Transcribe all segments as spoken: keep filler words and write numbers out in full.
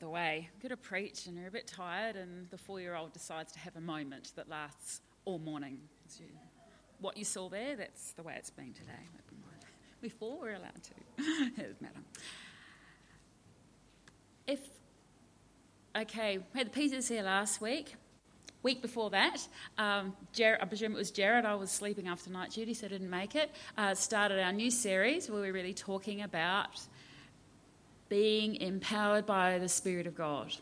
the way. Go to preach and you're a bit tired and the four-year-old decides to have a moment that lasts all morning. So what you saw there, that's the way it's been today. We four, we're allowed to. It doesn't matter. If, okay, we had the Peters here last week. Week before that, um, Jared, I presume it was Jared, I was sleeping after night duty, so I didn't make it, uh, started our new series where we're really talking about being empowered by the Spirit of God.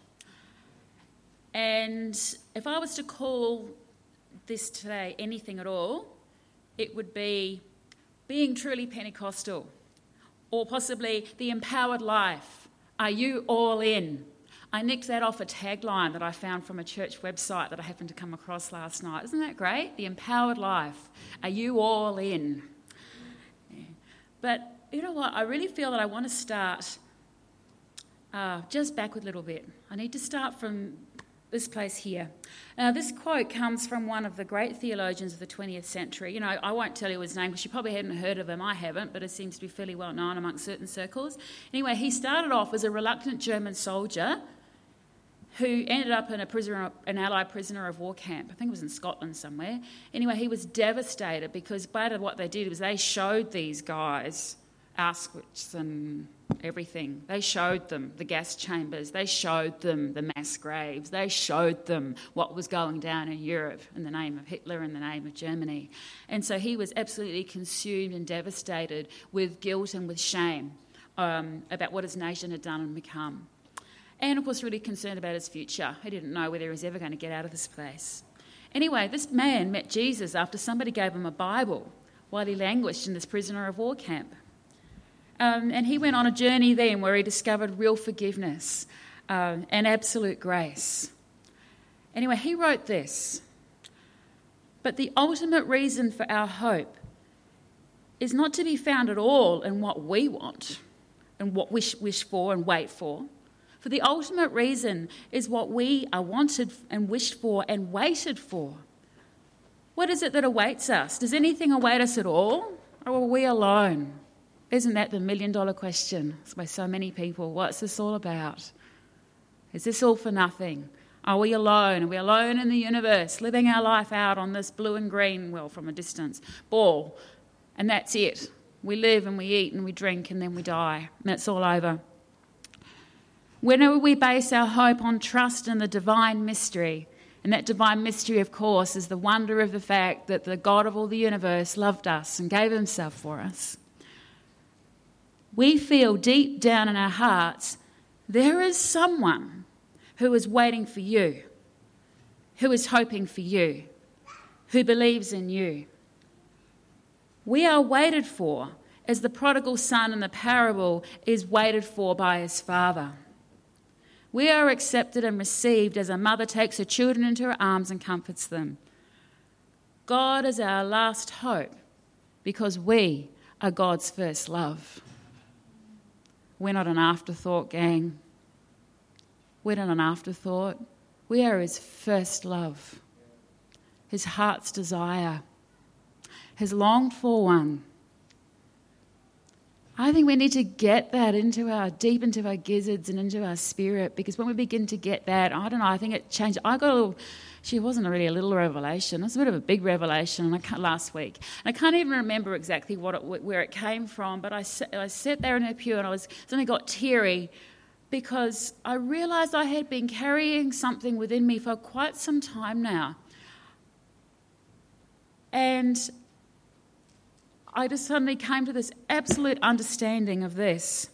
And if I was to call this today anything at all, it would be being truly Pentecostal, or possibly the empowered life. Are you all in? I nicked that off a tagline that I found from a church website that I happened to come across last night. Isn't that great? The empowered life. Are you all in? Yeah. But you know what? I really feel that I want to start uh, just backward a little bit. I need to start from this place here. Now, this quote comes from one of the great theologians of the twentieth century. You know, I won't tell you his name because you probably hadn't heard of him. I haven't, but it seems to be fairly well known amongst certain circles. Anyway, he started off as a reluctant German soldier who ended up in a prisoner, an Allied prisoner of war camp. I think it was in Scotland somewhere. Anyway, he was devastated because part of what they did was they showed these guys Auschwitz and everything. They showed them the gas chambers. They showed them the mass graves. They showed them what was going down in Europe in the name of Hitler, in the name of Germany. And so he was absolutely consumed and devastated with guilt and with shame um, about what his nation had done and become. And, of course, really concerned about his future. He didn't know whether he was ever going to get out of this place. Anyway, this man met Jesus after somebody gave him a Bible while he languished in this prisoner of war camp. Um, and he went on a journey then where he discovered real forgiveness um, and absolute grace. Anyway, he wrote this: "But the ultimate reason for our hope is not to be found at all in what we want and what we wish, wish for and wait for. For the ultimate reason is what we are wanted and wished for and waited for. What is it that awaits us? Does anything await us at all? Or are we alone?" Isn't that the million dollar question by so many people? What's this all about? Is this all for nothing? Are we alone? Are we alone in the universe, living our life out on this blue and green, well, from a distance, ball, and that's it? We live and we eat and we drink and then we die, and it's all over. Whenever we base our hope on trust in the divine mystery, and that divine mystery, of course, is the wonder of the fact that the God of all the universe loved us and gave himself for us, we feel deep down in our hearts there is someone who is waiting for you, who is hoping for you, who believes in you. We are waited for as the prodigal son in the parable is waited for by his father. We are accepted and received as a mother takes her children into her arms and comforts them. God is our last hope because we are God's first love. We're not an afterthought, gang. We're not an afterthought. We are his first love, his heart's desire, his longed for one. I think we need to get that into our, deep into our gizzards and into our spirit, because when we begin to get that, I don't know, I think it changed. I got a little, she wasn't really a little revelation. It was a bit of a big revelation and I can't, last week. And I can't even remember exactly what it, where it came from, but I, I sat there in her pew and I was, suddenly got teary because I realised I had been carrying something within me for quite some time now. And I just suddenly came to this absolute understanding of this.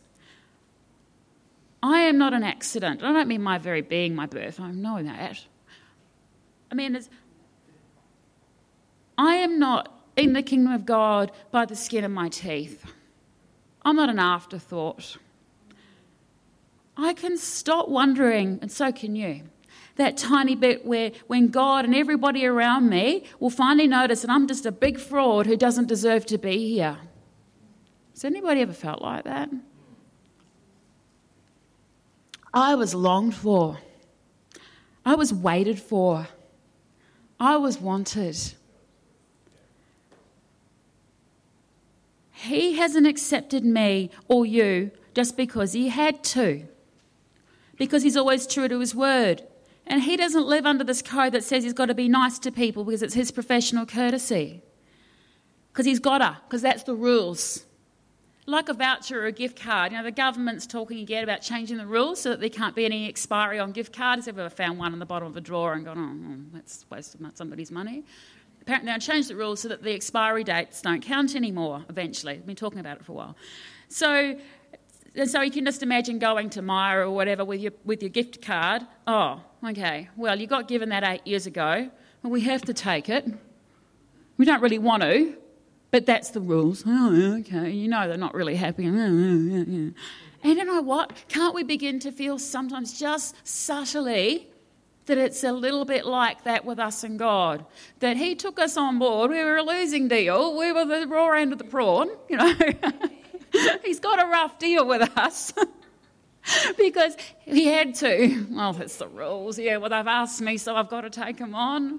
I am not an accident. I don't mean my very being, my birth. I know that. I mean, it's, I am not in the kingdom of God by the skin of my teeth. I'm not an afterthought. I can stop wondering, and so can you, that tiny bit where when God and everybody around me will finally notice that I'm just a big fraud who doesn't deserve to be here. Has anybody ever felt like that? I was longed for. I was waited for. I was wanted. He hasn't accepted me or you just because he had to. because he's always true to his word. And he doesn't live under this code that says he's got to be nice to people because it's his professional courtesy. Because he's got to, because that's the rules. Like a voucher or a gift card. You know, the government's talking again about changing the rules so that there can't be any expiry on gift cards. Have you ever found one in the bottom of a drawer and gone, oh, that's a waste of somebody's money? Apparently they'll change the rules so that the expiry dates don't count anymore eventually. We've been talking about it for a while. So, and so you can just imagine going to Myer or whatever with your with your gift card. Oh, okay, well, you got given that eight years ago. Well, we have to take it. We don't really want to. But that's the rules. Oh, okay, you know they're not really happy. And you know what? Can't we begin to feel sometimes just subtly that it's a little bit like that with us and God? That he took us on board. We were a losing deal. We were the raw end of the prawn. You know, he's got a rough deal with us because he had to. Well, that's the rules. Yeah, well, they've asked me, so I've got to take them on.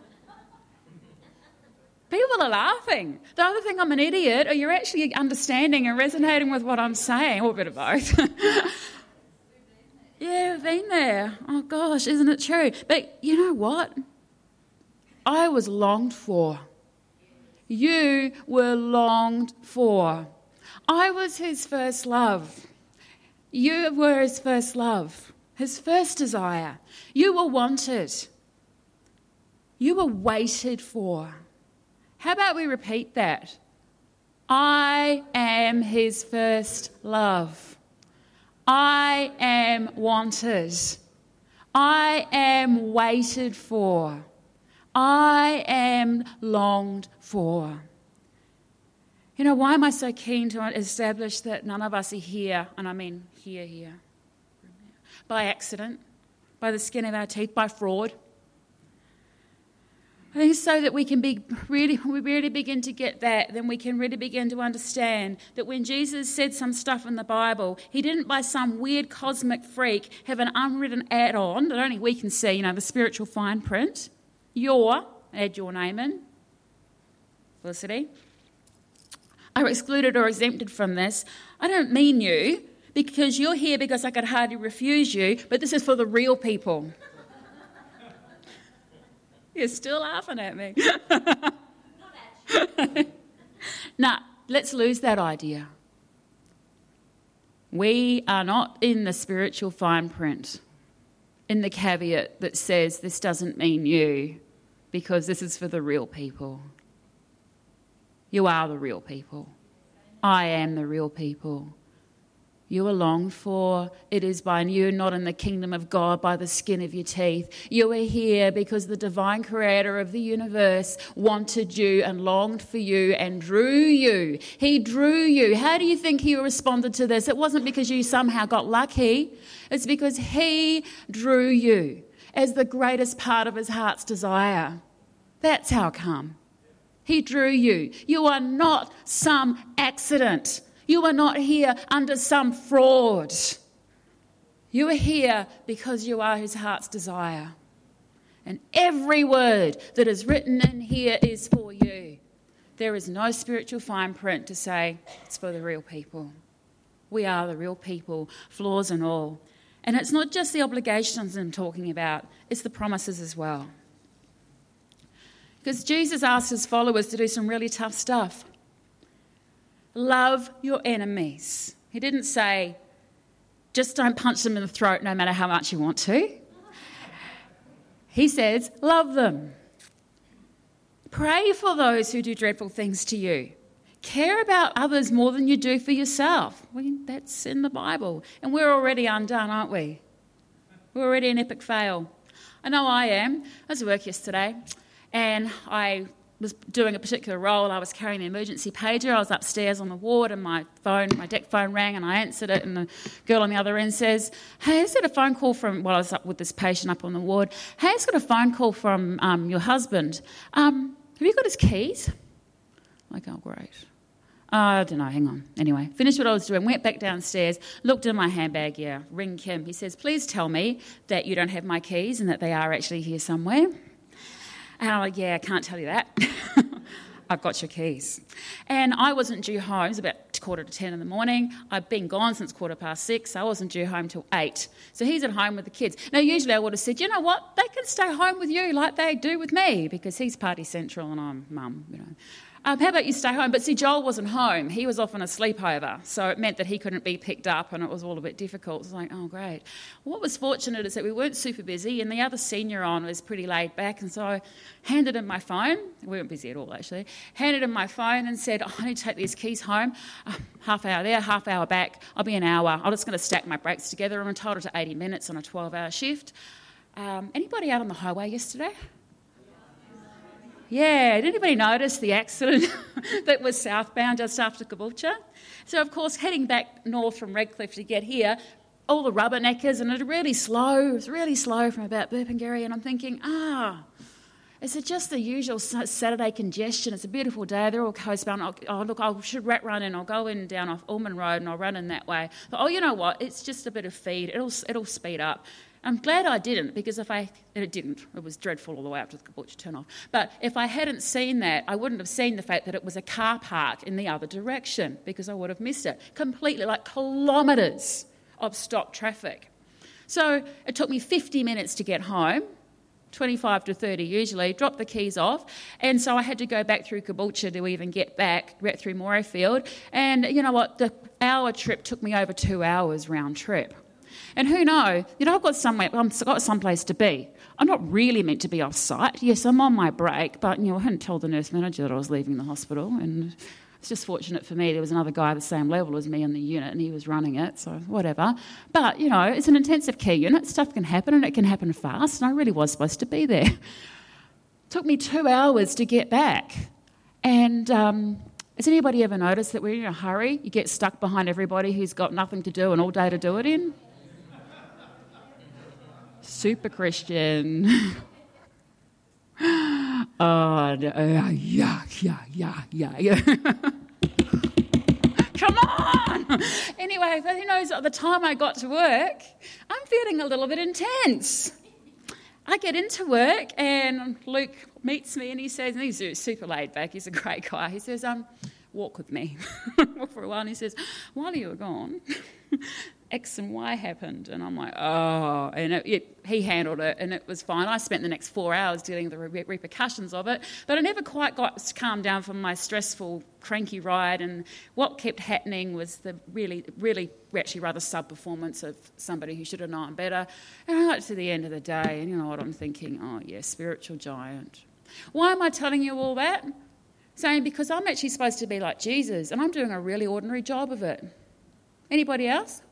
People are laughing. The other thing, I'm an idiot, or you're actually understanding and resonating with what I'm saying, or a bit of both. Yeah, I've been there. Oh gosh, isn't it true? But you know what? I was longed for. You were longed for. I was his first love. You were his first love, his first desire. You were wanted. You were waited for. How about we repeat that? I am his first love. I am wanted. I am waited for. I am longed for. You know, why am I so keen to establish that none of us are here, and I mean here, here, by accident, by the skin of our teeth, by fraud? I think so that we can be really, we really begin to get that, then we can really begin to understand that when Jesus said some stuff in the Bible, he didn't by some weird cosmic freak have an unwritten add-on that only we can see, you know, the spiritual fine print. Your, add your name in, Felicity, are excluded or exempted from this. I don't mean you, because you're here because I could hardly refuse you, but this is for the real people. You're still laughing at me. Nah, let's lose that idea. We are not in the spiritual fine print, in the caveat that says this doesn't mean you, because this is for the real people. You are the real people. I am the real people. You are longed for. It is by you, not in the kingdom of God, by the skin of your teeth. You are here because the divine creator of the universe wanted you and longed for you and drew you. He drew you. How do you think he responded to this? It wasn't because you somehow got lucky. It's because he drew you as the greatest part of his heart's desire. That's how come. He drew you. You are not some accident. You are not here under some fraud. You are here because you are his heart's desire. And every word that is written in here is for you. There is no spiritual fine print to say it's for the real people. We are the real people, flaws and all. And it's not just the obligations I'm talking about, it's the promises as well. Because Jesus asked his followers to do some really tough stuff. Love your enemies. He didn't say, just don't punch them in the throat no matter how much you want to. He says, love them. Pray for those who do dreadful things to you. Care about others more than you do for yourself. Well, that's in the Bible. And we're already undone, aren't we? We're already an epic fail. I know I am. I was at work yesterday and I was doing a particular role. I was carrying the emergency pager. I was upstairs on the ward and my phone, my deck phone rang and I answered it and the girl on the other end says, hey, I just got a phone call from, well, I was up with this patient up on the ward. Hey, I just got a phone call from um, your husband. Um, have you got his keys? I'm like, oh, great. Uh, I don't know, hang on. Anyway, finished what I was doing, went back downstairs, looked in my handbag, yeah, ring Kim. He says, please tell me that you don't have my keys and that they are actually here somewhere. And I'm like, yeah, I can't tell you that. I've got your keys. And I wasn't due home. It was about quarter to ten in the morning. I'd been gone since quarter past six, so I wasn't due home till eight. So he's at home with the kids. Now, usually I would have said, you know what, they can stay home with you like they do with me, because he's party central and I'm mum, you know. Um, how about you stay home? But see, Joel wasn't home. He was off on a sleepover, so it meant that he couldn't be picked up and it was all a bit difficult. It was like, oh, great. What was fortunate is that we weren't super busy and the other senior on was pretty laid back, and so I handed him my phone. We weren't busy at all, actually. Handed him my phone and said, oh, I need to take these keys home. Uh, half hour there, half hour back. I'll be an hour. I'm just going to stack my breaks together. I'm entitled to eighty minutes on a twelve-hour shift. Um, anybody out on the highway yesterday? Yeah, did anybody notice the accident that was southbound just after Caboolture? So, of course, heading back north from Redcliffe to get here, all the rubberneckers, and it was really slow. It was really slow from about Burpengary, and I'm thinking, ah, is it just the usual Saturday congestion? It's a beautiful day. They're all coastbound. Oh, oh look, I should run in. I'll go in down off Ullman Road and I'll run in that way. But, oh, you know what? It's just a bit of feed. It'll it'll speed up. I'm glad I didn't, because if I... It didn't. It was dreadful all the way up to the Caboolture turn-off. But if I hadn't seen that, I wouldn't have seen the fact that it was a car park in the other direction, because I would have missed it. Completely, like kilometres of stopped traffic. So it took me fifty minutes to get home, twenty-five to thirty usually, drop the keys off, and so I had to go back through Caboolture to even get back, back through Morayfield. And you know what? The hour trip took me over two hours round trip. And who knows, you know, I've got somewhere, I've got someplace to be. I'm not really meant to be off site. Yes, I'm on my break, but, you know, I hadn't told the nurse manager that I was leaving the hospital, and it's just fortunate for me there was another guy the same level as me in the unit, and he was running it, so whatever. But, you know, it's an intensive care unit. Stuff can happen, and it can happen fast, and I really was supposed to be there. It took me two hours to get back. And um, has anybody ever noticed that when you're in a hurry, you get stuck behind everybody who's got nothing to do and all day to do it in? Super Christian. oh, uh, yeah, yeah, yeah, yeah, yeah. Come on! Anyway, who knows, at the time I got to work, I'm feeling a little bit intense. I get into work and Luke meets me and he says, and he's super laid back, he's a great guy, he says, um, walk with me. Walk for a while, and he says, while you were gone, X and Y happened. And I'm like, oh, and it, it, he handled it and it was fine. I spent the next four hours dealing with the re- repercussions of it, but I never quite got calmed down from my stressful, cranky ride. And what kept happening was the really, really, actually rather sub-performance of somebody who should have known better. And I got to the end of the day, and you know what I'm thinking? Oh, yeah, spiritual giant. Why am I telling you all that? Saying because I'm actually supposed to be like Jesus, and I'm doing a really ordinary job of it. Anybody else?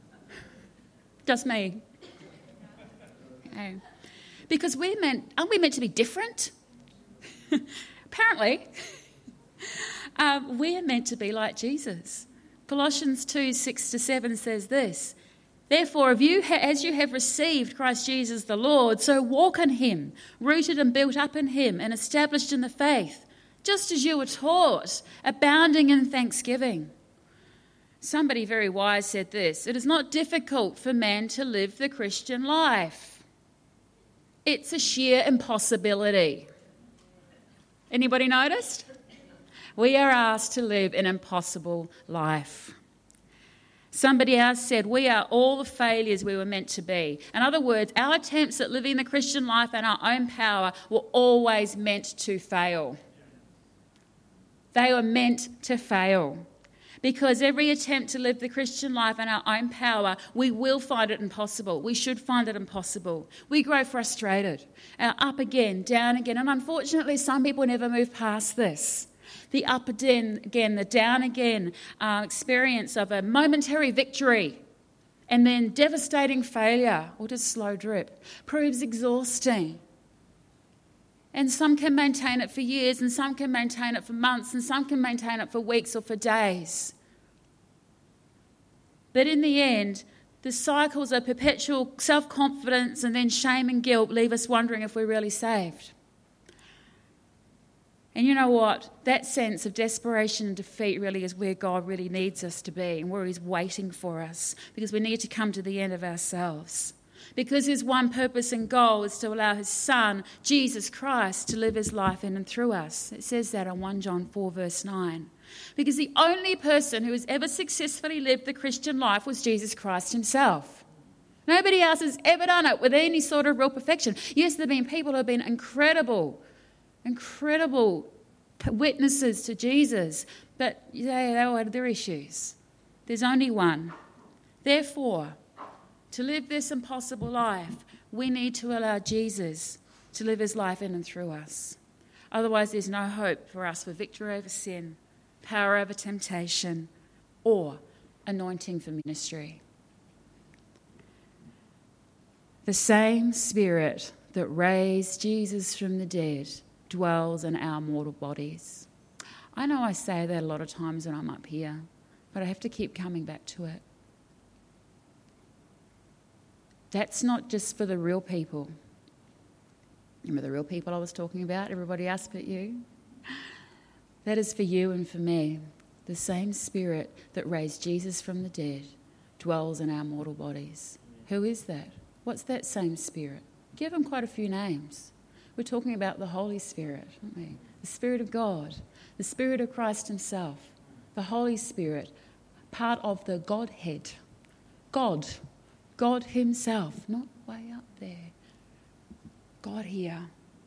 Just me. Okay. Because we're meant, aren't we meant to be different? Apparently. um, we're meant to be like Jesus. Colossians two, six to seven says this, therefore, if you ha- as you have received Christ Jesus the Lord, so walk in him, rooted and built up in him, and established in the faith, just as you were taught, abounding in thanksgiving. Somebody very wise said this, it is not difficult for man to live the Christian life. It's a sheer impossibility. Anybody noticed? We are asked to live an impossible life. Somebody else said, we are all the failures we were meant to be. In other words, our attempts at living the Christian life in our own power were always meant to fail. They were meant to fail. Because every attempt to live the Christian life in our own power, we will find it impossible. We should find it impossible. We grow frustrated, uh, up again, down again. And unfortunately, some people never move past this. The up again, again the down again uh, experience of a momentary victory and then devastating failure or just slow drip proves exhausting. And some can maintain it for years, and some can maintain it for months, and some can maintain it for weeks or for days. But in the end, the cycles of perpetual self-confidence and then shame and guilt leave us wondering if we're really saved. And you know what? That sense of desperation and defeat really is where God really needs us to be and where he's waiting for us, because we need to come to the end of ourselves. Because his one purpose and goal is to allow his son, Jesus Christ, to live his life in and through us. It says that in First John four verse nine. Because the only person who has ever successfully lived the Christian life was Jesus Christ himself. Nobody else has ever done it with any sort of real perfection. Yes, there have been people who have been incredible, incredible witnesses to Jesus, but they, they all had their issues. There's only one. Therefore, to live this impossible life, we need to allow Jesus to live his life in and through us. Otherwise, there's no hope for us for victory over sin, power over temptation, or anointing for ministry. The same Spirit that raised Jesus from the dead dwells in our mortal bodies. I know I say that a lot of times when I'm up here, but I have to keep coming back to it. That's not just for the real people. Remember the real people I was talking about? Everybody else but you? That is for you and for me. The same Spirit that raised Jesus from the dead dwells in our mortal bodies. Who is that? What's that same Spirit? Give him quite a few names. We're talking about the Holy Spirit, aren't we? The Spirit of God, the Spirit of Christ himself, the Holy Spirit, part of the Godhead. God, God himself, not way up there. God here,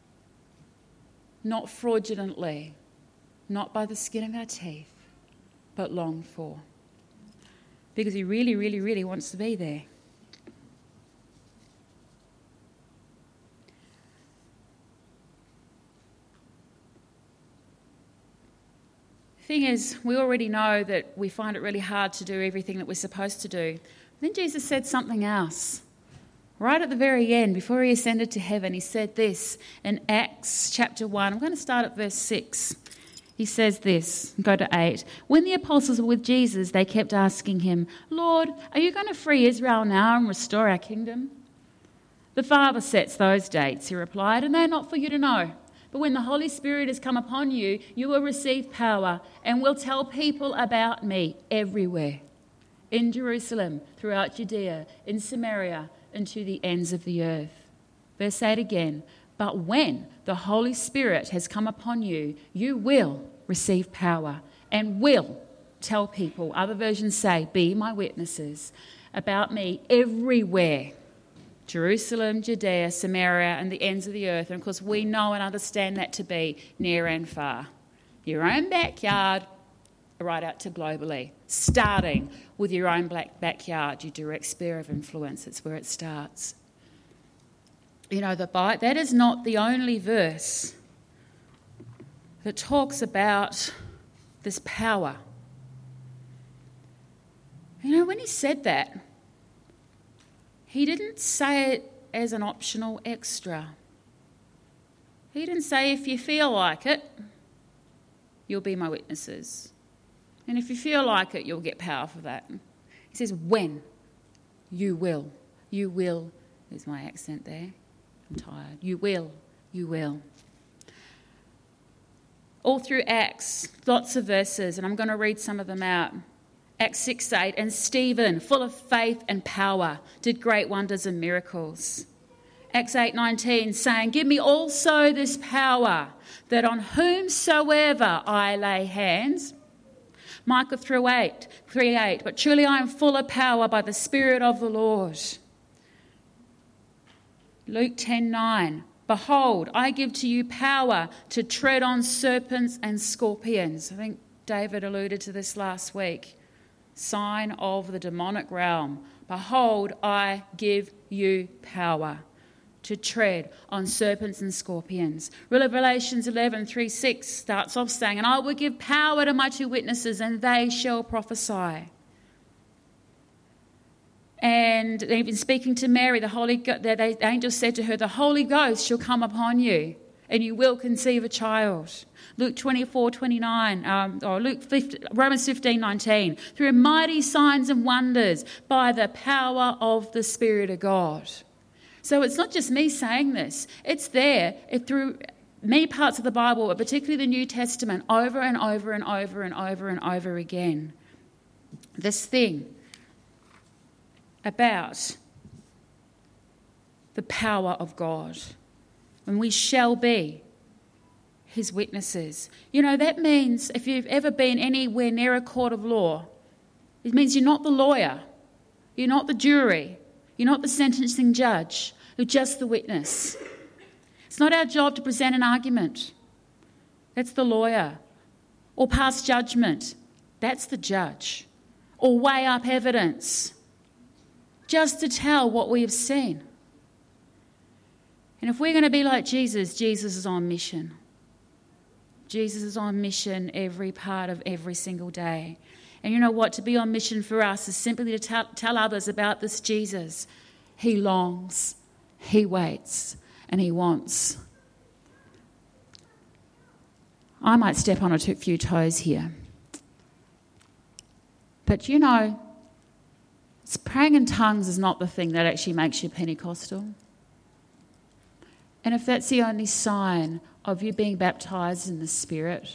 not fraudulently, not by the skin of our teeth, but longed for. Because he really, really, really wants to be there. The thing is, we already know that we find it really hard to do everything that we're supposed to do. Then Jesus said something else. Right at the very end, before he ascended to heaven, he said this in Acts chapter one. I'm going to start at verse six. He says this, go to eight. When the apostles were with Jesus, they kept asking him, Lord, are you going to free Israel now and restore our kingdom? The Father sets those dates, he replied, and they're not for you to know. But when the Holy Spirit has come upon you, you will receive power and will tell people about me everywhere. In Jerusalem, throughout Judea, in Samaria, and to the ends of the earth. Verse eight again. But when the Holy Spirit has come upon you, you will receive power and will tell people, other versions say, be my witnesses, about me everywhere. Jerusalem, Judea, Samaria, and the ends of the earth. And of course, we know and understand that to be near and far. Your own backyard, right out to globally. Starting with your own black backyard, your direct sphere of influence. It's where it starts. You know, the Bible, that is not the only verse that talks about this power. You know, when he said that, he didn't say it as an optional extra. He didn't say, if you feel like it, you'll be my witnesses. And if you feel like it, you'll get power for that. He says, when you will. You will. There's my accent there. I'm tired. You will. You will. All through Acts, lots of verses, and I'm going to read some of them out. Acts six eight, and Stephen, full of faith and power, did great wonders and miracles. Acts eight nineteen, saying, give me also this power, that on whomsoever I lay hands. Micah three eight, but truly I am full of power by the Spirit of the Lord. Luke ten nine, behold, I give to you power to tread on serpents and scorpions. I think David alluded to this last week. Sign of the demonic realm. Behold, I give you power to tread on serpents and scorpions. Revelations eleven three six starts off saying, and I will give power to my two witnesses, and they shall prophesy. And even speaking to Mary, the Holy the angel said to her, the Holy Ghost shall come upon you, and you will conceive a child. Luke twenty-four twenty-nine, um, or Luke fifteen, Romans fifteen nineteen, through mighty signs and wonders by the power of the Spirit of God. So it's not just me saying this. It's there it, through many parts of the Bible, but particularly the New Testament, over and over and over and over and over again. This thing about the power of God. And we shall be. his witnesses. You know, that means if you've ever been anywhere near a court of law, it means you're not the lawyer, you're not the jury, you're not the sentencing judge, you're just the witness. It's not our job to present an argument. That's the lawyer. Or pass judgment. That's the judge. Or weigh up evidence. Just to tell what we have seen. And if we're going to be like Jesus, Jesus is on mission. Jesus is on mission every part of every single day. And you know what? To be on mission for us is simply to tell, tell others about this Jesus. He longs, he waits, and he wants. I might step on a few toes here. But you know, praying in tongues is not the thing that actually makes you Pentecostal. And if that's the only sign of you being baptised in the Spirit,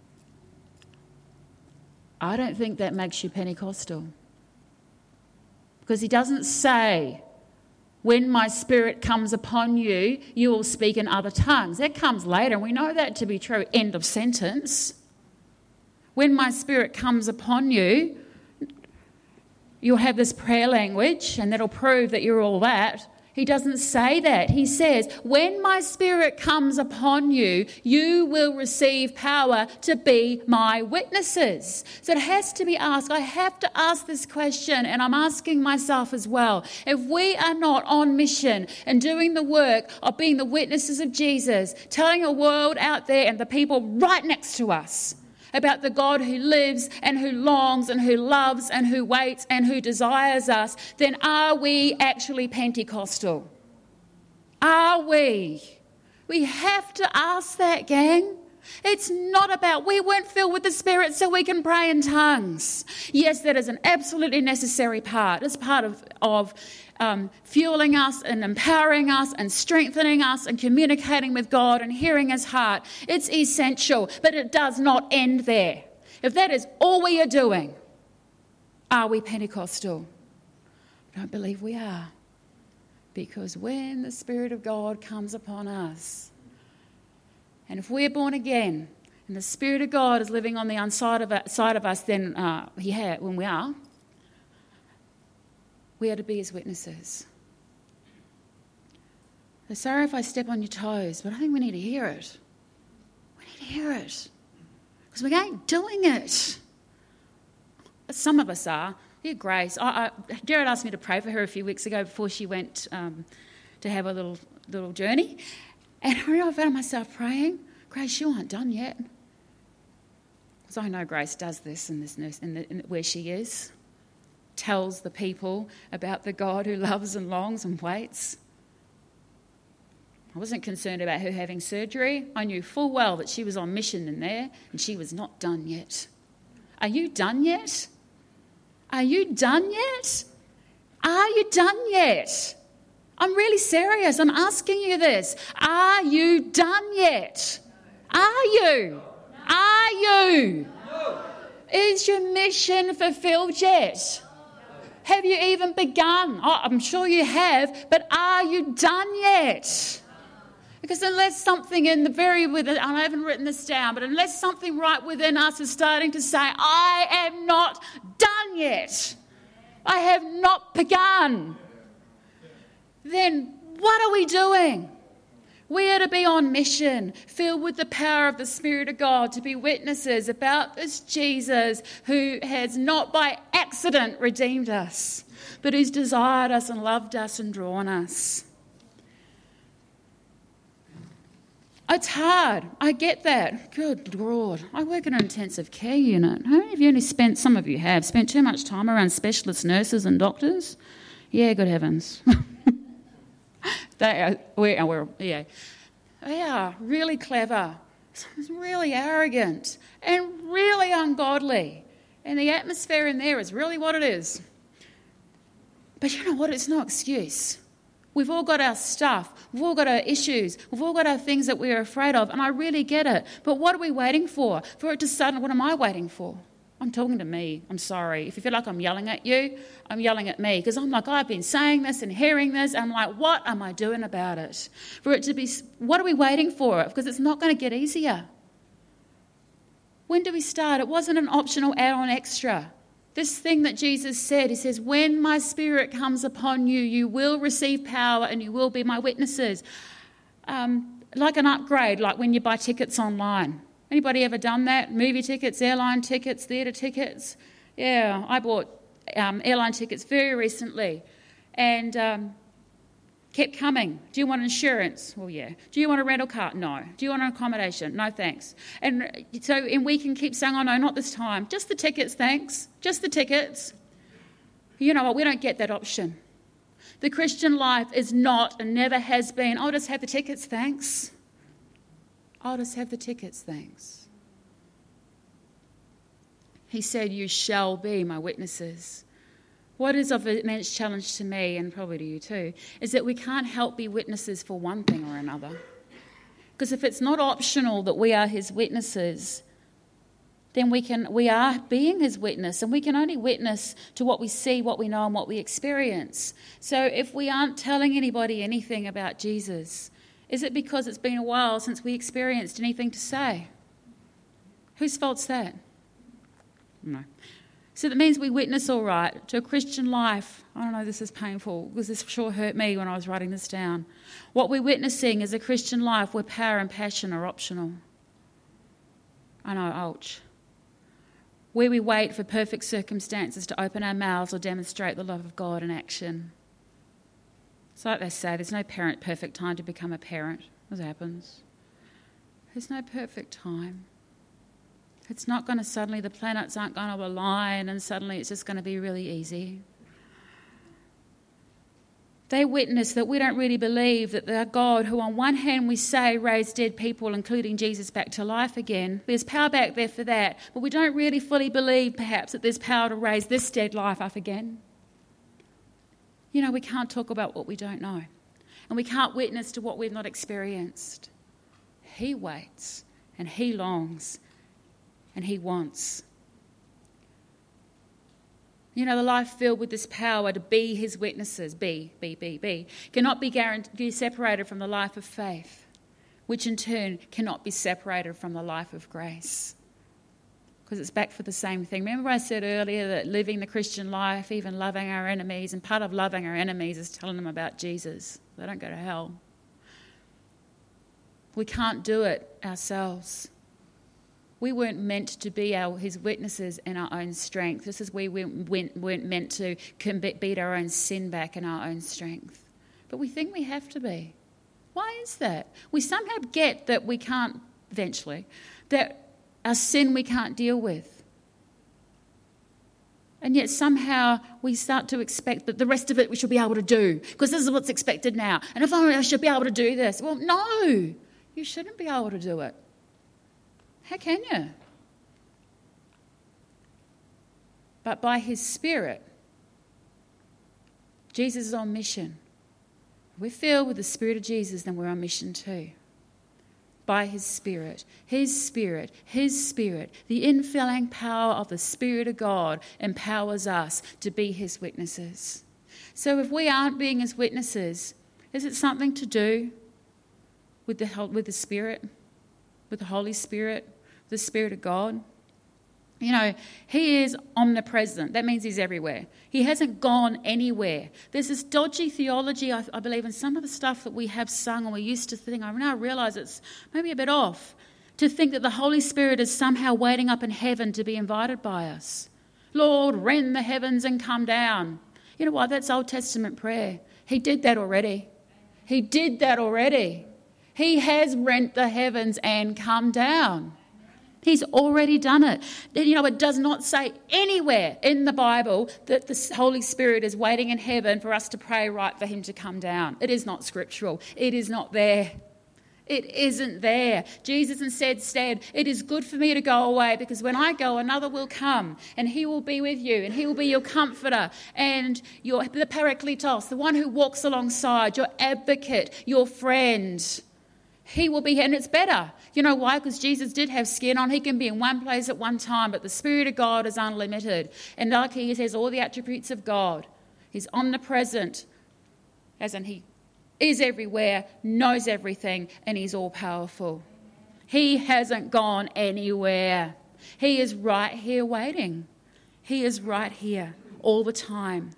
I don't think that makes you Pentecostal. Because he doesn't say, when my Spirit comes upon you, you will speak in other tongues. That comes later, and we know that to be true. End of sentence. When my Spirit comes upon you, you'll have this prayer language, and that'll prove that you're all that. He doesn't say that. He says, when my Spirit comes upon you, you will receive power to be my witnesses. So it has to be asked. I have to ask this question, and I'm asking myself as well. If we are not on mission and doing the work of being the witnesses of Jesus, telling the world out there and the people right next to us about the God who lives and who longs and who loves and who waits and who desires us, then are we actually Pentecostal? Are we? We have to ask that, gang. It's not about we weren't filled with the Spirit so we can pray in tongues. Yes, that is an absolutely necessary part. It's part of, of um, fueling us and empowering us and strengthening us and communicating with God and hearing his heart. It's essential, but it does not end there. If that is all we are doing, are we Pentecostal? I don't believe we are. Because when the Spirit of God comes upon us, and if we're born again and the Spirit of God is living on the inside of, side of us, then uh, he ha- when we are, we are to be his witnesses. So sorry if I step on your toes, but I think we need to hear it. We need to hear it. Because we ain't doing it. Some of us are. Dear Grace, I, I, Jared asked me to pray for her a few weeks ago before she went um, to have a little little journey. And I really found myself praying, Grace, you aren't done yet. Because I know Grace does this in this nurse, in, the, in where she is. Tells the people about the God who loves and longs and waits. I wasn't concerned about her having surgery. I knew full well that she was on mission in there and she was not done yet. Are you done yet? Are you done yet? Are you done yet? I'm really serious. I'm asking you this. Are you done yet? Are you? Are you? Is your mission fulfilled yet? Have you even begun? Oh, I'm sure you have, but are you done yet? Because unless something in the very within, I haven't written this down, but unless something right within us is starting to say, I am not done yet, I have not begun, then what are we doing? We are to be on mission, filled with the power of the Spirit of God, to be witnesses about this Jesus who has not by accident redeemed us, but who's desired us and loved us and drawn us. It's hard. I get that. Good Lord. I work in an intensive care unit. How many of you only spent, some of you have, spent too much time around specialist nurses and doctors? Yeah, good heavens. They are, we're, we're, yeah. They are really clever, really arrogant, and really ungodly. And the atmosphere in there is really what it is. But you know what? It's no excuse. We've all got our stuff. We've all got our issues. We've all got our things that we're afraid of. And I really get it. But what are we waiting for? For it to suddenly, what am I waiting for? I'm talking to me. I'm sorry. If you feel like I'm yelling at you, I'm yelling at me because I'm like, I've been saying this and hearing this. And I'm like, what am I doing about it? For it to be, what are we waiting for? Because it's not going to get easier. When do we start? It wasn't an optional add-on extra. This thing that Jesus said, he says, when my Spirit comes upon you, you will receive power and you will be my witnesses. Um, like an upgrade, like when you buy tickets online. Anybody ever done that? Movie tickets, airline tickets, theatre tickets? Yeah, I bought um, airline tickets very recently and um, kept coming. Do you want insurance? Well, yeah. Do you want a rental car? No. Do you want an accommodation? No, thanks. And so and we can keep saying, oh, no, not this time. Just the tickets, thanks. Just the tickets. You know what? We don't get that option. The Christian life is not and never has been, I'll just have the tickets, thanks. I'll just have the tickets, thanks. He said, you shall be my witnesses. What is of immense challenge to me, and probably to you too, is that we can't help be witnesses for one thing or another. Because if it's not optional that we are his witnesses, then we can we are being his witness, and we can only witness to what we see, what we know, and what we experience. So if we aren't telling anybody anything about Jesus, is it because it's been a while since we experienced anything to say? Whose fault's that? No. So that means we witness all right to a Christian life. I don't know, this is painful because this sure hurt me when I was writing this down. What we're witnessing is a Christian life where power and passion are optional. I know, ouch. Where we wait for perfect circumstances to open our mouths or demonstrate the love of God in action. It's like they say, there's no parent perfect time to become a parent. What happens? There's no perfect time. It's not going to suddenly, the planets aren't going to align and suddenly it's just going to be really easy. They witness that we don't really believe that the God who on one hand we say raised dead people, including Jesus, back to life again. There's power back there for that. But we don't really fully believe perhaps that there's power to raise this dead life up again. You know, we can't talk about what we don't know. And we can't witness to what we've not experienced. He waits and he longs and he wants. You know, the life filled with this power to be his witnesses, be, be, be, be, cannot be guaranteed, separated from the life of faith, which in turn cannot be separated from the life of grace. Because it's back for the same thing. Remember I said earlier that living the Christian life, even loving our enemies, and part of loving our enemies is telling them about Jesus. They don't go to hell. We can't do it ourselves. We weren't meant to be our, his witnesses in our own strength. Just as we weren't, weren't meant to beat our own sin back in our own strength. But we think we have to be. Why is that? We somehow get that we can't, eventually, that our sin we can't deal with. And yet somehow we start to expect that the rest of it we should be able to do, because this is what's expected now. And if I should be able to do this. Well, no, you shouldn't be able to do it. How can you? But by his Spirit, Jesus is on mission. If we're filled with the Spirit of Jesus, then we're on mission too. By his Spirit, his Spirit, his Spirit, the infilling power of the Spirit of God empowers us to be his witnesses. So if we aren't being his witnesses, is it something to do with the, with the Spirit, with the Holy Spirit, the Spirit of God? You know, he is omnipresent. That means he's everywhere. He hasn't gone anywhere. There's this dodgy theology, I, I believe, in some of the stuff that we have sung and we used to think, I now realise it's maybe a bit off, to think that the Holy Spirit is somehow waiting up in heaven to be invited by us. Lord, rend the heavens and come down. You know what? That's Old Testament prayer. He did that already. He did that already. He has rent the heavens and come down. He's already done it. You know, it does not say anywhere in the Bible that the Holy Spirit is waiting in heaven for us to pray right for him to come down. It is not scriptural. It is not there. It isn't there. Jesus instead said, it is good for me to go away because when I go, another will come and he will be with you and he will be your comforter and your the Parakletos, the one who walks alongside, your advocate, your friend. He will be here, and it's better You know why? Because Jesus did have skin on. He can be in one place at one time, but the Spirit of God is unlimited. And like he says, all the attributes of God. He's omnipresent, as in he is everywhere, knows everything, and he's all-powerful. He hasn't gone anywhere. He is right here waiting. He is right here all the time.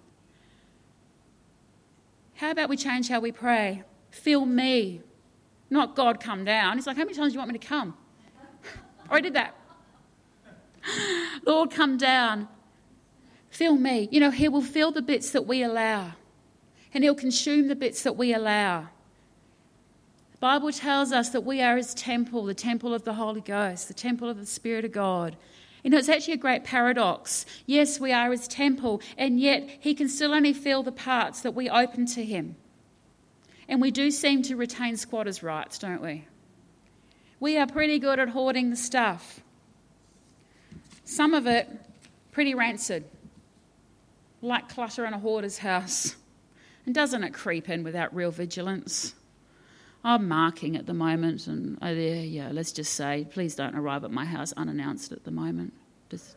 How about we change how we pray? Fill me. Not God come down. He's like, how many times do you want me to come? I already did that. Lord, come down. Fill me. You know, he will fill the bits that we allow. And he'll consume the bits that we allow. The Bible tells us that we are his temple, the temple of the Holy Ghost, the temple of the Spirit of God. You know, it's actually a great paradox. Yes, we are his temple, and yet he can still only fill the parts that we open to him. And we do seem to retain squatters' rights, don't we? We are pretty good at hoarding the stuff. Some of it pretty rancid, like clutter in a hoarder's house. And doesn't it creep in without real vigilance? I'm marking at the moment, and oh, there, yeah, let's just say, please don't arrive at my house unannounced at the moment. Just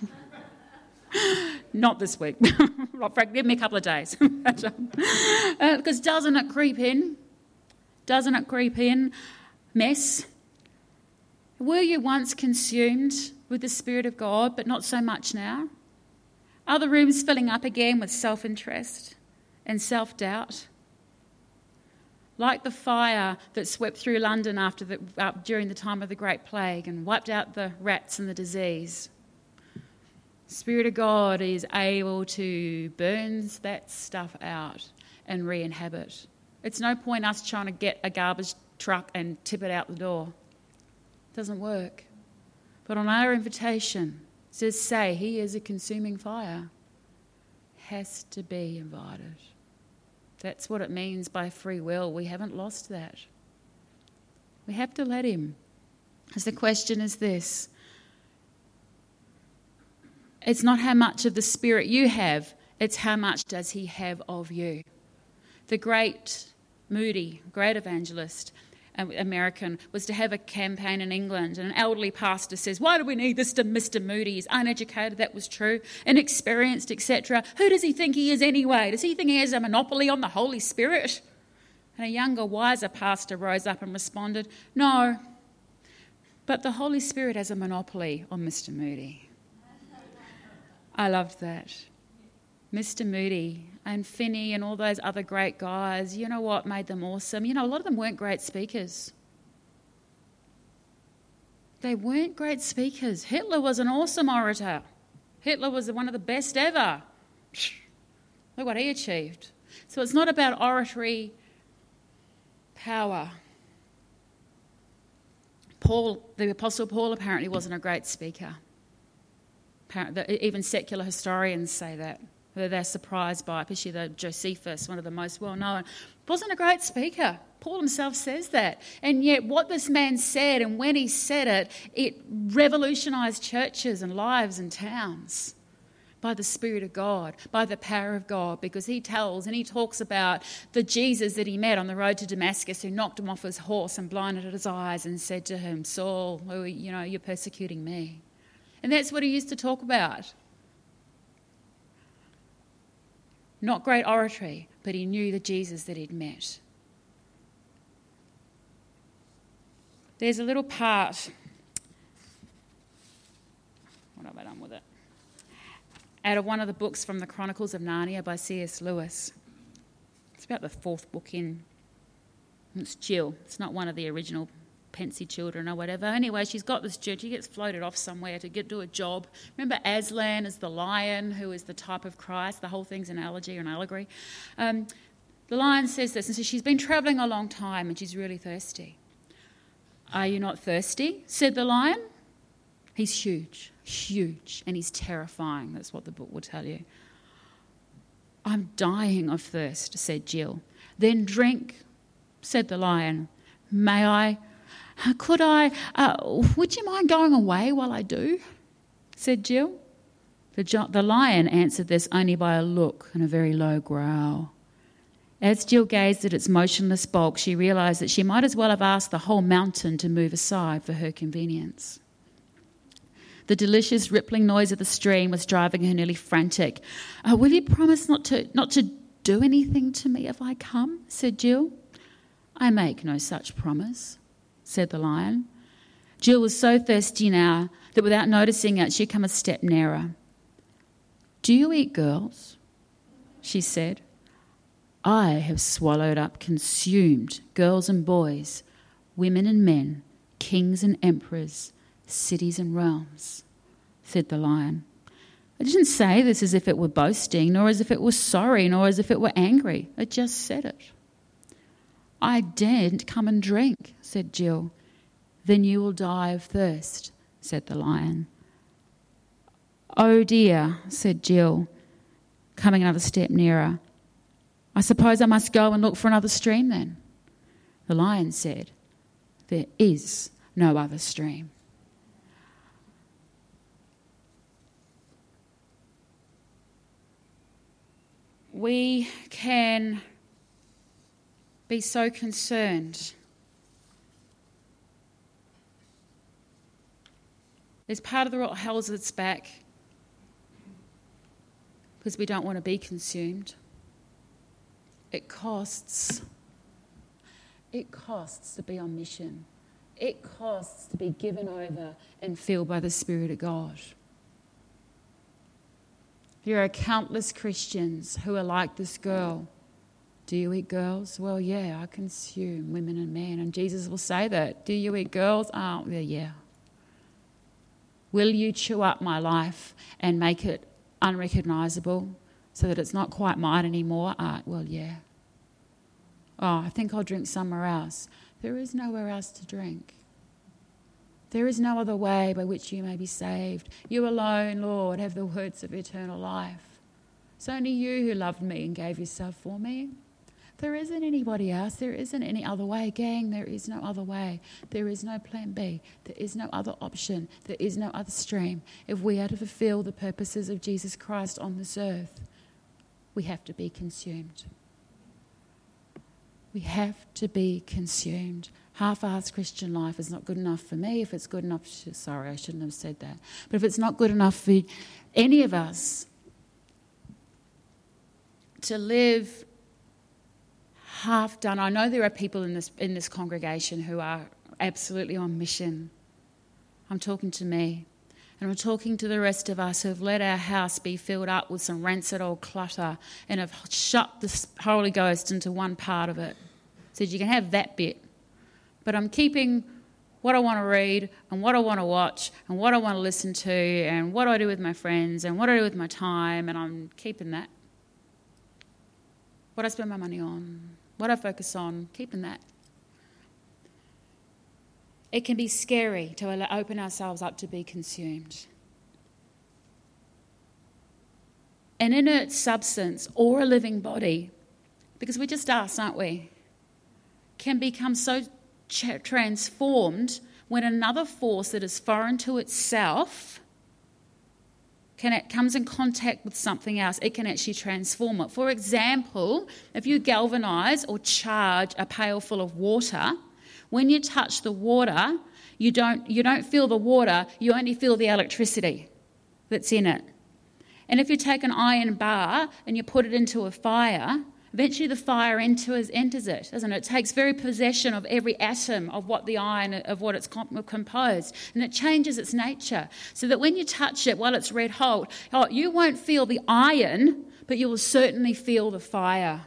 not this week. Give me a couple of days. uh, because doesn't it creep in? Doesn't it creep in? Mess. Were you once consumed with the Spirit of God, but not so much now? Are the rooms filling up again with self-interest and self-doubt? Like the fire that swept through London after the, uh, during the time of the Great Plague and wiped out the rats and the disease. The Spirit of God is able to burn that stuff out and re-inhabit. It's no point us trying to get a garbage truck and tip it out the door. It doesn't work. But on our invitation, it says, say, he is a consuming fire. Has to be invited. That's what it means by free will. We haven't lost that. We have to let him. Because the question is this. It's not how much of the Spirit you have, it's how much does he have of you. The great Moody, great evangelist, American, was to have a campaign in England, and an elderly pastor says, why do we need this to Mister Moody? He's uneducated, that was true, inexperienced, et cetera. Who does he think he is anyway? Does he think he has a monopoly on the Holy Spirit? And a younger, wiser pastor rose up and responded, no, but the Holy Spirit has a monopoly on Mister Moody. I loved that. Mister Moody and Finney and all those other great guys, you know what made them awesome? You know, a lot of them weren't great speakers. They weren't great speakers. Hitler was an awesome orator. Hitler was one of the best ever. Look what he achieved. So it's not about oratory power. Paul, the Apostle Paul, apparently wasn't a great speaker. Even secular historians say that. They're surprised by it, especially the Josephus, one of the most well-known. Wasn't a great speaker. Paul himself says that. And yet what this man said, and when he said it, it revolutionised churches and lives and towns by the Spirit of God, by the power of God, because he tells and he talks about the Jesus that he met on the road to Damascus, who knocked him off his horse and blinded his eyes and said to him, Saul, oh, you know, you're persecuting me. And that's what he used to talk about. Not great oratory, but he knew the Jesus that he'd met. There's a little part, what have I done with it? Out of one of the books from the Chronicles of Narnia by C S Lewis. It's about the fourth book in. It's Jill. It's not one of the original Pensy children or whatever. Anyway, she's got this journey. She gets floated off somewhere to get do a job. Remember Aslan is the lion who is the type of Christ. The whole thing's an analogy or an allegory. Um, the lion says this, and so she's been travelling a long time and she's really thirsty. Are you not thirsty? Said the lion. He's huge, huge, and he's terrifying. That's what the book will tell you. I'm dying of thirst, said Jill. Then drink, said the lion. May I? Could I, uh, would you mind going away while I do? Said Jill. The, the lion answered this only by a look and a very low growl. As Jill gazed at its motionless bulk, she realised that she might as well have asked the whole mountain to move aside for her convenience. The delicious rippling noise of the stream was driving her nearly frantic. "Oh, will you promise not to not to do anything to me if I come?" said Jill. "I make no such promise," said the lion. Jill was so thirsty now that without noticing it, she'd come a step nearer. "Do you eat girls?" she said. "I have swallowed up, consumed girls and boys, women and men, kings and emperors, cities and realms," said the lion. It didn't say this as if it were boasting, nor as if it were sorry, nor as if it were angry. It just said it. "I daren't come and drink," said Jill. "Then you will die of thirst," said the lion. "Oh dear," said Jill, coming another step nearer. "I suppose I must go and look for another stream then." The lion said, "There is no other stream." We can be so concerned. There's part of the what holds us back because we don't want to be consumed. It costs. It costs to be on mission. It costs to be given over and filled by the Spirit of God. There are countless Christians who are like this girl. Do you eat girls? Well, yeah, I consume women and men. And Jesus will say that. Do you eat girls? Oh, yeah, yeah. Will you chew up my life and make it unrecognisable so that it's not quite mine anymore? Uh, well, yeah. Oh, I think I'll drink somewhere else. There is nowhere else to drink. There is no other way by which you may be saved. You alone, Lord, have the words of eternal life. It's only you who loved me and gave yourself for me. There isn't anybody else. There isn't any other way. Gang, there is no other way. There is no plan B. There is no other option. There is no other stream. If we are to fulfill the purposes of Jesus Christ on this earth, we have to be consumed. We have to be consumed. Half-assed Christian life is not good enough for me. If it's good enough, sorry, I shouldn't have said that. But if it's not good enough for any of us to live half done. I know there are people in this in this congregation who are absolutely on mission. I'm talking to me. And I'm talking to the rest of us who have let our house be filled up with some rancid old clutter and have shut the Holy Ghost into one part of it. Said you can have that bit, but I'm keeping what I want to read and what I want to watch and what I want to listen to and what I do with my friends and what I do with my time, and I'm keeping that. What I spend my money on, what I focus on, keeping that. It can be scary to open ourselves up to be consumed. An inert substance or a living body, because we're just us, aren't we, can become so transformed when another force that is foreign to itself can it comes in contact with something else. It can actually transform it. For example, if you galvanise or charge a pail full of water, when you touch the water, you don't you don't feel the water, you only feel the electricity that's in it. And if you take an iron bar and you put it into a fire, eventually the fire enters, enters it, doesn't it? It takes very possession of every atom of what the iron, of what it's composed, and it changes its nature. So that when you touch it while it's red hot, oh, you won't feel the iron, but you will certainly feel the fire.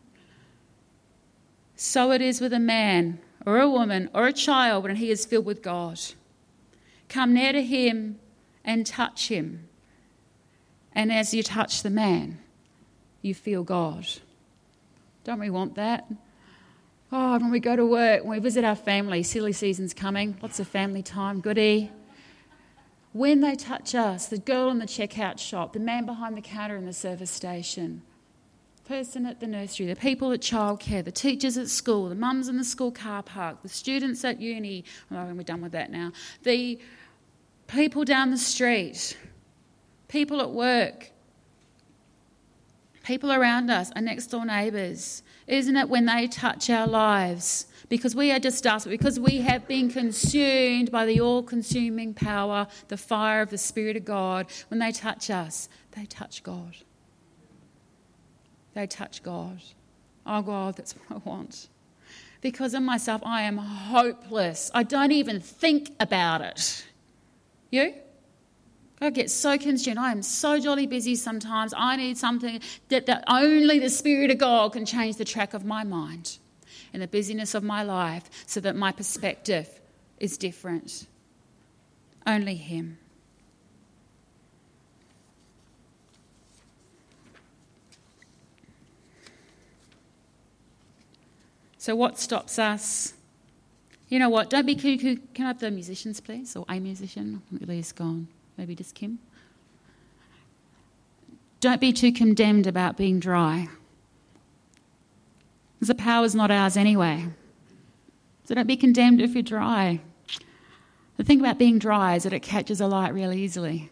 So it is with a man or a woman or a child when he is filled with God. Come near to him and touch him. And as you touch the man, you feel God. Don't we want that? Oh, when we go to work, when we visit our family, silly season's coming, lots of family time, goody. When they touch us, the girl in the checkout shop, the man behind the counter in the service station, person at the nursery, the people at childcare, the teachers at school, the mums in the school car park, the students at uni, oh, we're done with that now, the people down the street, people at work, People around us, our next door neighbours. Isn't it when they touch our lives? Because we are just us, because we have been consumed by the all-consuming power, the fire of the Spirit of God. When they touch us, they touch God. They touch God. Oh God, that's what I want. Because in myself, I am hopeless. I don't even think about it. You? I get so consumed. I am so jolly busy sometimes. I need something that, that only the Spirit of God can change the track of my mind and the busyness of my life so that my perspective is different. Only Him. So what stops us? You know what? Don't be cuckoo. Can I have the musicians, please? Or a musician? Lee's gone. Maybe just Kim. Don't be too condemned about being dry. Because the power's not ours anyway. So don't be condemned if you're dry. The thing about being dry is that it catches a light really easily.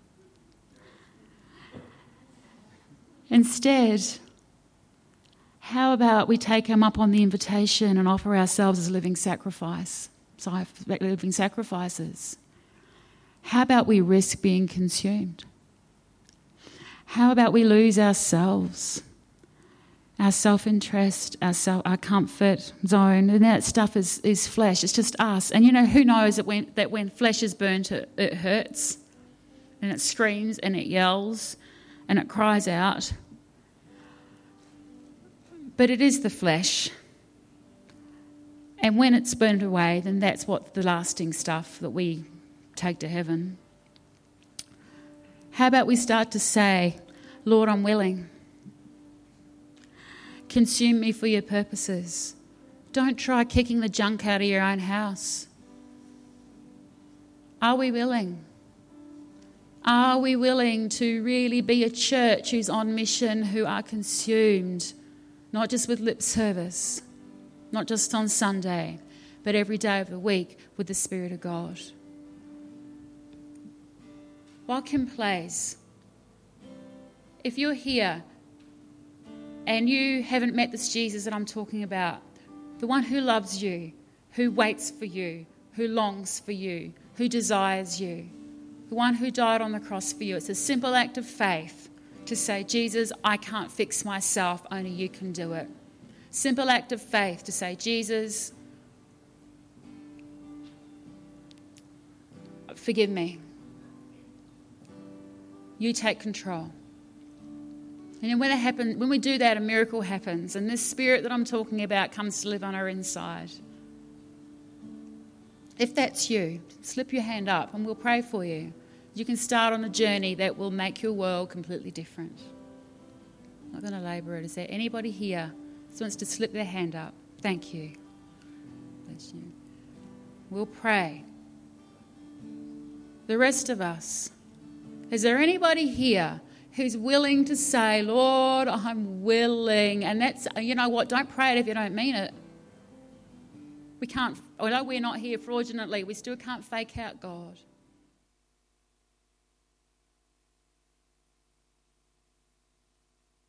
Instead, how about we take Him up on the invitation and offer ourselves as a living sacrifice, living sacrifices? How about we risk being consumed? How about we lose ourselves, our self-interest, our self, our comfort zone, and that stuff is, is flesh. It's just us. And you know, who knows that when that when flesh is burnt, it, it hurts, and it screams and it yells, and it cries out. But it is the flesh. And when it's burnt away, then that's what the lasting stuff that we take to heaven. How about we start to say, Lord, I'm willing. Consume me for your purposes. Don't try kicking the junk out of your own house. Are we willing? Are we willing to really be a church who's on mission, who are consumed, not just with lip service, not just on Sunday, but every day of the week with the Spirit of God? While Kim plays, if you're here and you haven't met this Jesus that I'm talking about, the one who loves you, who waits for you, who longs for you, who desires you, the one who died on the cross for you, it's a simple act of faith to say, Jesus, I can't fix myself, only you can do it. Simple act of faith to say, Jesus, forgive me. You take control. And then when it happens, when we do that, a miracle happens, and this Spirit that I'm talking about comes to live on our inside. If that's you, slip your hand up and we'll pray for you. You can start on a journey that will make your world completely different. I'm not going to labour it. Is there anybody here who wants to slip their hand up? Thank you. Bless you. We'll pray. The rest of us, is there anybody here who's willing to say, Lord, I'm willing? And that's, you know what, don't pray it if you don't mean it. We can't, although we're not here fraudulently, we still can't fake out God.